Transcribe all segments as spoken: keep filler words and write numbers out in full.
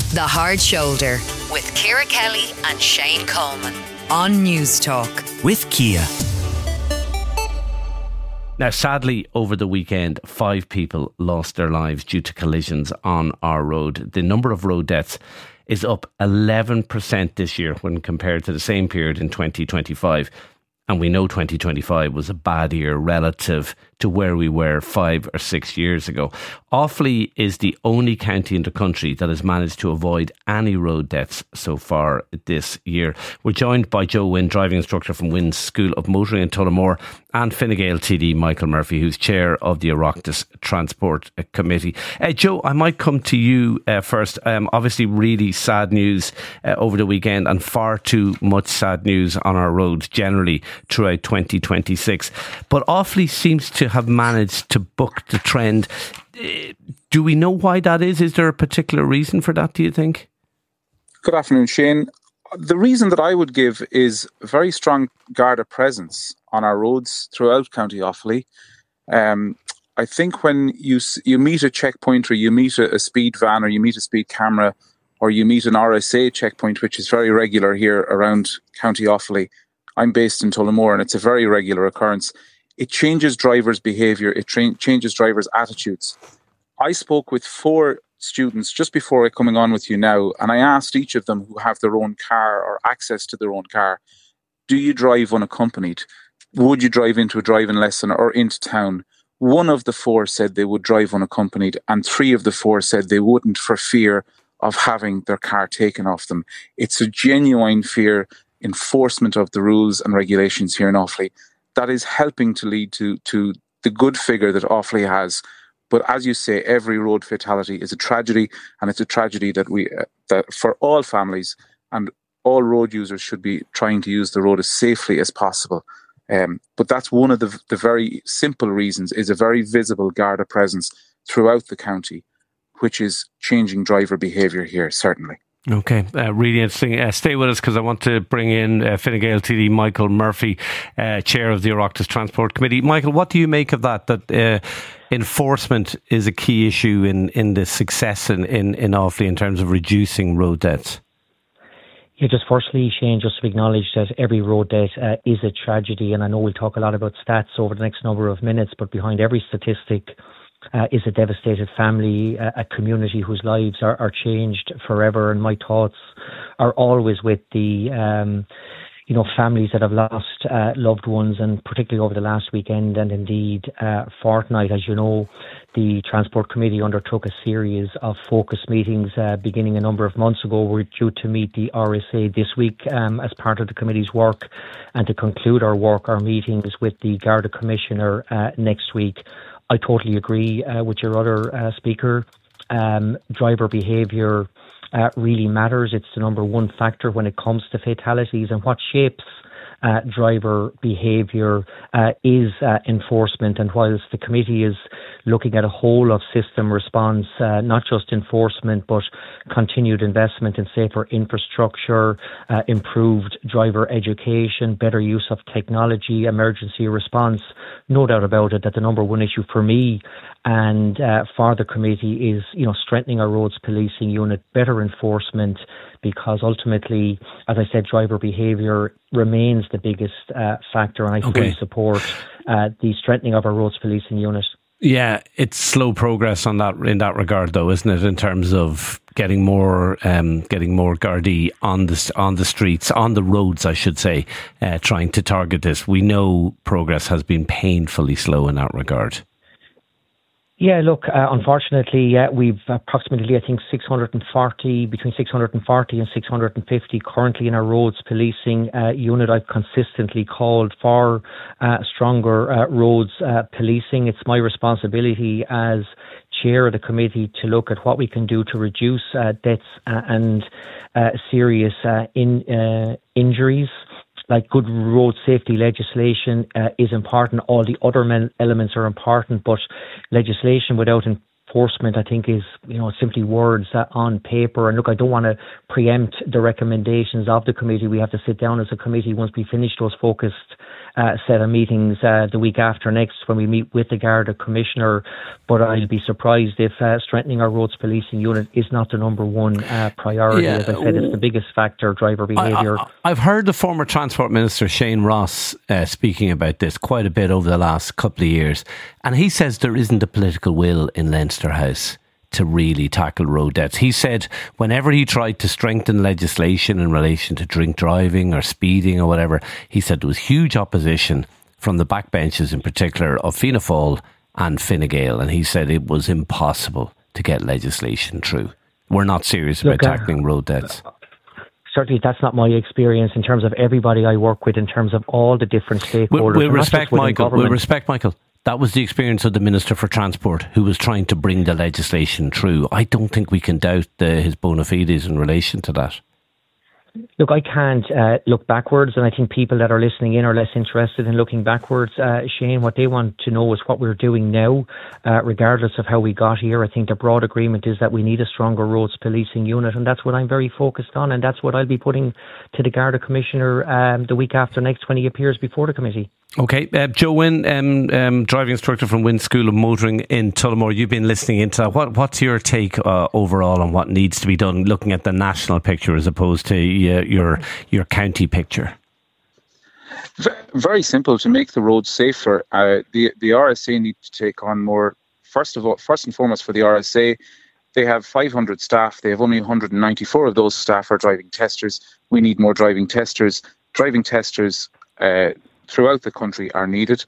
The Hard Shoulder with Ciara Kelly and Shane Coleman on News Talk with Kia. Now, sadly, over the weekend, five people lost their lives due to collisions on our road. The number of road deaths is up eleven percent this year when compared to the same period in twenty twenty-five. And we know twenty twenty-five was a bad year relative to where we were five or six years ago. Offaly is the only county in the country that has managed to avoid any road deaths so far this year. We're joined by Joe Wynne, driving instructor from Wynn's School of Motoring in Tullamore, and Fine Gael T D Michael Murphy, who's chair of the Oireachtas Transport Committee. Uh, Joe, I might come to you uh, first. Um, obviously, really sad news uh, over the weekend, and far too much sad news on our roads generally throughout twenty twenty-six. But Offaly seems to have managed to buck the trend. Uh, do we know why that is? Is there a particular reason for that, do you think? Good afternoon, Shane. The reason that I would give is a very strong Garda presence on our roads throughout County Offaly. Um, I think when you you meet a checkpoint, or you meet a, a speed van, or you meet a speed camera, or you meet an R S A checkpoint, which is very regular here around County Offaly. I'm based in Tullamore, and it's a very regular occurrence. It changes drivers' behaviour. It tra- changes drivers' attitudes. I spoke with four students just before coming on with you now, and I asked each of them who have their own car or access to their own car, do you drive unaccompanied? Would you drive into a driving lesson or into town? One of the four said they would drive unaccompanied, and three of the four said they wouldn't for fear of having their car taken off them. It's a genuine fear. Enforcement of the rules and regulations here in Offaly that is helping to lead to to the good figure that Offaly has. But as you say, every road fatality is a tragedy, and it's a tragedy that we uh, that for all families and all road users should be trying to use the road as safely as possible. Um, but that's one of the the very simple reasons, is a very visible Garda presence throughout the county, which is changing driver behaviour here, certainly. Okay, uh, really interesting. Uh, stay with us, because I want to bring in uh, Fine Gael T D Michael Murphy, uh, chair of the Oireachtas Transport Committee. Michael, what do you make of that, that uh, enforcement is a key issue in, in the success in, in, in Offaly in terms of reducing road deaths? Yeah, just firstly, Shane, just to acknowledge that every road death uh, is a tragedy, and I know we'll talk a lot about stats over the next number of minutes, but behind every statistic Uh, is a devastated family, uh, a community whose lives are, are changed forever. And my thoughts are always with the, um, you know, families that have lost uh, loved ones, and particularly over the last weekend and indeed uh, fortnight. As you know, the Transport Committee undertook a series of focus meetings uh, beginning a number of months ago. We're due to meet the R S A this week um, as part of the committee's work, and to conclude our work, our meetings with the Garda Commissioner uh, next week. I totally agree uh, with your other uh, speaker. Um, driver behaviour uh, really matters. It's the number one factor when it comes to fatalities, and what shapes uh, driver behaviour uh, is uh, enforcement. And whilst the committee is looking at a whole of system response, uh, not just enforcement, but continued investment in safer infrastructure, uh, improved driver education, better use of technology, emergency response, no doubt about it that the number one issue for me and uh, for the committee is, you know, strengthening our roads policing unit, better enforcement, because ultimately, as I said, driver behaviour remains the biggest uh, factor, and I fully okay. support uh, the strengthening of our roads policing unit. Yeah, it's slow progress on that in that regard, though, isn't it? In terms of getting more, um, getting more Gardaí on the on the streets, on the roads, I should say, uh, trying to target this. We know progress has been painfully slow in that regard. Yeah, look, uh, unfortunately, uh, we've approximately, I think, six hundred forty, between six hundred forty and six hundred fifty currently in our roads policing uh, unit. I've consistently called for uh, stronger uh, roads uh, policing. It's my responsibility as chair of the committee to look at what we can do to reduce uh, deaths uh, and uh, serious uh, in uh, injuries. Like, good road safety legislation uh, is important. All the other men- elements are important, but legislation without enforcement, I think, is, you know, simply words uh, on paper. And look, I don't want to preempt the recommendations of the committee. We have to sit down as a committee once we finish those focused uh, set of meetings uh, the week after next when we meet with the Garda Commissioner. But I'll be surprised if uh, strengthening our roads policing unit is not the number one uh, priority. Yeah. As I said, it's the biggest factor, driver behaviour. I, I, I've heard the former Transport Minister Shane Ross uh, speaking about this quite a bit over the last couple of years, and he says there isn't a political will in Leinster House to really tackle road deaths. He said whenever he tried to strengthen legislation in relation to drink driving or speeding or whatever, he said there was huge opposition from the backbenches, in particular of Fianna Fáil and Fine Gael, and he said it was impossible to get legislation through. We're not serious about Look, uh, tackling road deaths. Certainly that's not my experience in terms of everybody I work with, in terms of all the different stakeholders. We'll, we'll respect Michael. We'll respect Michael. That was the experience of the Minister for Transport, who was trying to bring the legislation through. I don't think we can doubt the, his bona fides in relation to that. Look, I can't uh, look backwards, and I think people that are listening in are less interested in looking backwards. Uh, Shane, what they want to know is what we're doing now, uh, regardless of how we got here. I think the broad agreement is that we need a stronger roads policing unit, and that's what I'm very focused on, and that's what I'll be putting to the Garda Commissioner um, the week after next when he appears before the committee. Okay, uh, Joe Wynn, um, um, driving instructor from Wynn School of Motoring in Tullamore. You've been listening into that. What, what's your take uh, overall on what needs to be done, looking at the national picture as opposed to uh, your your county picture? Very simple. To make the roads safer, uh, the the R S A need to take on more. First of all, first and foremost, for the R S A, they have five hundred staff. They have only one hundred ninety-four of those staff are driving testers. We need more driving testers. Driving testers Uh, throughout the country are needed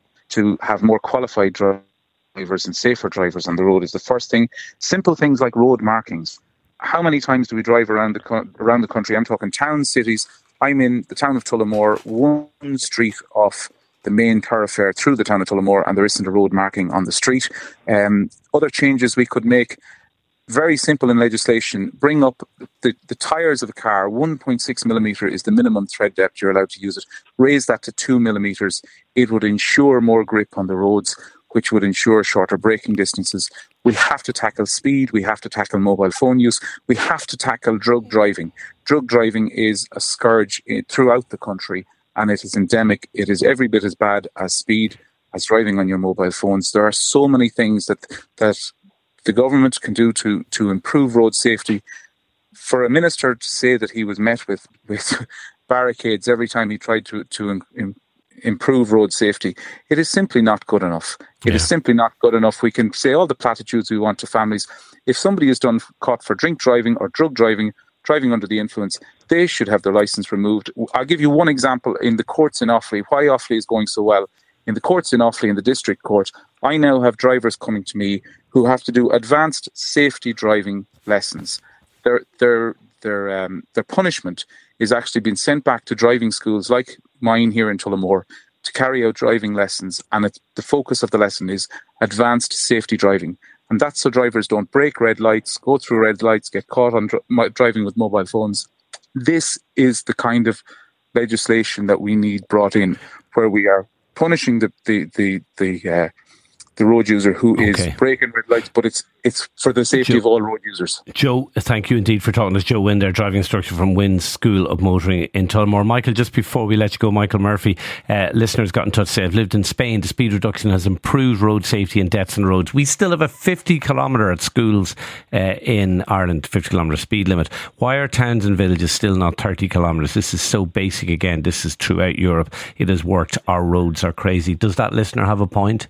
to have more qualified drivers and safer drivers on the road is the first thing. Simple things like road markings. How many times do we drive around the around the country? I'm talking towns, cities. I'm in the town of Tullamore, one street off the main thoroughfare through the town of Tullamore, and there isn't a road marking on the street. Um, other changes we could make, very simple in legislation, bring up the, the tyres of a car. one point six millimetre is the minimum tread depth you're allowed to use it. Raise that to two millimetres. It would ensure more grip on the roads, which would ensure shorter braking distances. We have to tackle speed. We have to tackle mobile phone use. We have to tackle drug driving. Drug driving is a scourge in, throughout the country, and it is endemic. It is every bit as bad as speed, as driving on your mobile phones. There are so many things that that the government can do to to improve road safety. For a minister to say that he was met with, with barricades every time he tried to, to im, improve road safety, it is simply not good enough. It yeah. is simply not good enough. We can say all the platitudes we want to families. If somebody is done caught for drink driving or drug driving, driving under the influence, they should have their licence removed. I'll give you one example in the courts in Offaly, why Offaly is going so well. In the courts in Offaly, in the district court, I now have drivers coming to me who have to do advanced safety driving lessons. Their their their um, their punishment is actually being sent back to driving schools like mine here in Tullamore to carry out driving lessons, and it, the focus of the lesson is advanced safety driving, and that's so drivers don't break red lights, go through red lights, get caught on dr- driving with mobile phones. This is the kind of legislation that we need brought in, where we are punishing the the the the, uh, the road user who okay. is breaking red lights, but it's it's for the safety Joe, of all road users. Joe, thank you indeed for talking to us. Joe Wynn there, driving instructor from Wynn School of Motoring in Tullamore. Michael, just before we let you go, Michael Murphy, uh, listeners got in touch to say, I've lived in Spain. The speed reduction has improved road safety and deaths on roads. We still have a fifty kilometre at schools uh, in Ireland, fifty kilometre speed limit. Why are towns and villages still not thirty kilometres? This is so basic again. This is throughout Europe. It has worked. Our roads are crazy. Does that listener have a point?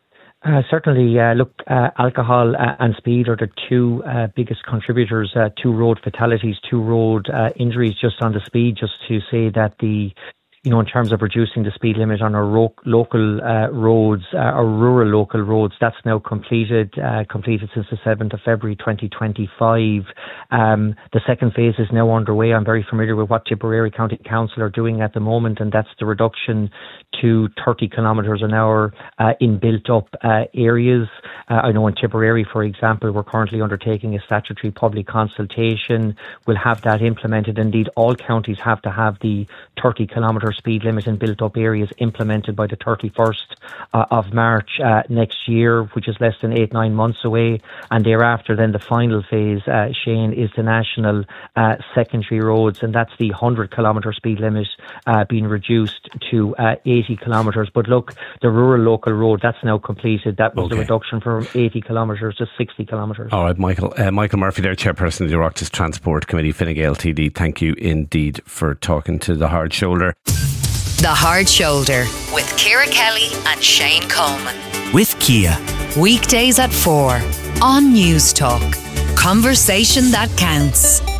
Uh, certainly, uh, look, uh, alcohol uh, and speed are the two uh, biggest contributors uh, to road fatalities, to road uh, injuries. Just on the speed, just to say that the, you know, in terms of reducing the speed limit on our ro- local uh, roads, uh, our rural local roads, that's now completed, uh, completed since the seventh of February twenty twenty-five. Um, the second phase is now underway. I'm very familiar with what Tipperary County Council are doing at the moment, and that's the reduction to thirty kilometres an hour uh, in built-up uh, areas. Uh, I know in Tipperary, for example, we're currently undertaking a statutory public consultation. We'll have that implemented. Indeed, all counties have to have the thirty kilometre speed limit in built-up areas implemented by the thirty-first uh, of March uh, next year, which is less than eight, nine months away. And thereafter, then the final phase, uh, Shane, is the national uh, secondary roads, and that's the one hundred kilometre speed limit uh, being reduced to uh, eighty kilometres. But look, the rural local road, that's now completed. That was okay. The reduction from eighty kilometres to sixty kilometres. All right, Michael. Uh, Michael Murphy there, Chairperson of the Oireachtas Transport Committee, Fine Gael T D. Thank you indeed for talking to The Hard Shoulder. The Hard Shoulder with Ciara Kelly and Shane Coleman. With Kia. Weekdays at four on News Talk. Conversation that counts.